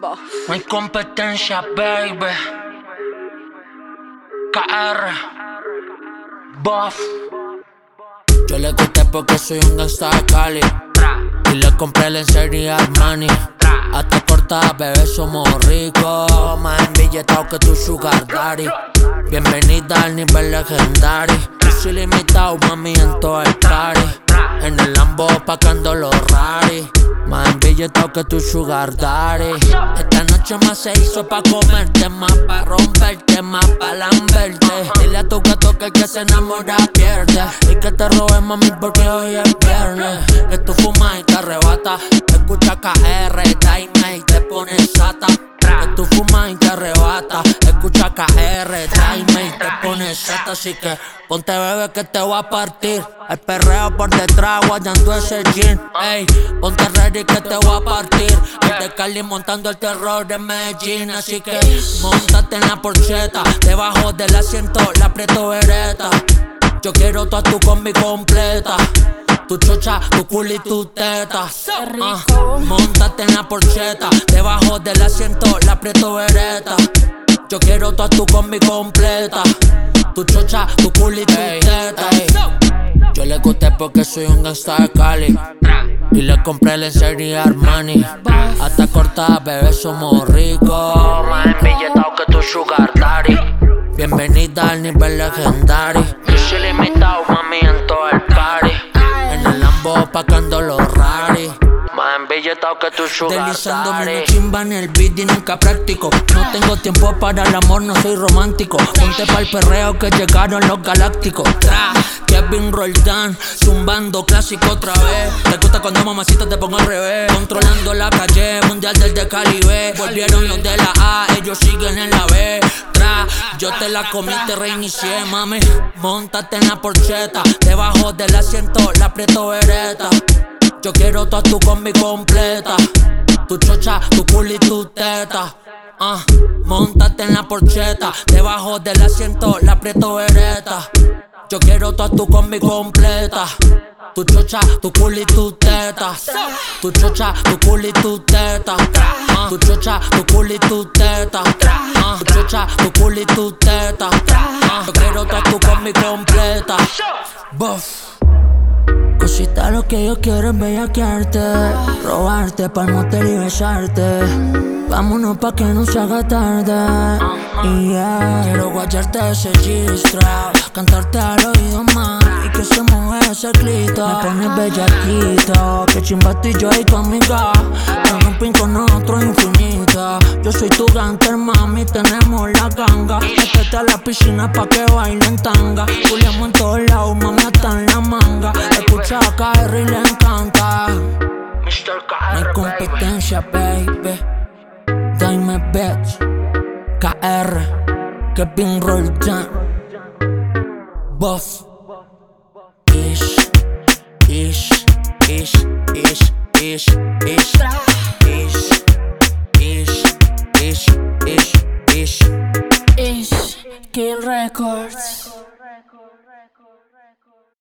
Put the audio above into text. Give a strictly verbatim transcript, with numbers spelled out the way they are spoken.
Buff. No hay competencia, baby. K R Buff. Yo le gusté porque soy un gangsta de Cali y le compré lencería Armani. Hasta cortada, bebé, somos ricos. Más embilletados que tu sugar daddy. Bienvenida al nivel legendario. Yo soy limitado, mami, en todo el party. En el Lambo pacando los rari. Más embilletado que tu sugar daddy. Esta noche más se hizo pa' comerte, más pa' romperte, más pa' lamberte. Dile a tu gato que el que se enamora pierde. Y que te robe, mami, porque hoy es viernes. Que tú fumas y te arrebata. Escucha K R, dime y te pones sata. Que tú fumas y te arrebata. Escucha K R, dime y te pones sata. Así que ponte, bebé, que te voy a partir. El perreo por detrás, guayando ese jean. Ey, ponte ready que te voy a partir. El de Cali montando el terror de Medellín. Así que montate en la porcheta. Debajo del asiento la aprieto vereta. Yo quiero toda tu combi completa. Tu chocha, tu culo y tu teta. uh, Montate en la porcheta. Debajo del asiento la aprieto vereta. Yo quiero toda tu combi completa. Tu chocha, tu culo y tu teta. Ey. Yo le gusté porque soy un gangsta de Cali y le compré lencería Armani. Hasta cortada, bebé, somos ricos. Más embilletados que tu sugar daddy. Bienvenida al nivel legendario. Yo soy limitado, mami, en todo el party. En el Lambo pacando los rari. Más embilletado que tu sugar daddy. Deslizándome una chimba en el beat y nunca práctico. No tengo tiempo para el amor, no soy romántico. Ponte pa'l perreo que llegaron los galácticos. Tra, Kevin Roldán, zumbando clásico otra vez. Te gusta cuando mamacita te pongo al revés. Controlando la calle, mundial del de Caribe. Volvieron los de la A, ellos siguen en la B. Tra, yo te la comí, te reinicié, mami. Móntate en la porcheta. Debajo del asiento la aprieto vereta. Yo quiero toda tu combi completa. Tu chocha, tu culo y tu teta. uh, Móntate en la porcheta. Debajo del asiento la aprieto vereta. Yo quiero toda tu combi completa. Tu chocha, tu culo y tu teta. Tu chocha, tu culo y tu teta. uh, Tu chocha, tu culo y tu teta. uh, Tu chocha, tu culo y tu teta. uh, Yo quiero toda tu combi completa. Buff. Cosita, lo que yo quiero es bellaquearte, robarte, palmotear y besarte. Vámonos pa' que no se haga tarde. Y yeah, quiero guayarte ese G-Strap, cantarte al oído más y que se mueva ese clito. Me pones bellaquito, que chimba tú y yo y tu amiga. Que rompen con nosotros infinita. Yo soy tu gangster, mami, tenemos la ganga. Métete a la piscina pa' que bailen tanga. Juliamos en todos lados, mami, hasta en la manga. Escucha a K R y le encanta. mister K R, No hay competencia, baby. Dime, bitch. K R, Kevin Roldán. Buff. Ish, ish, ish, ish, ish, ish, ish, ish, ish, ish, ish, Ish. Kill Records.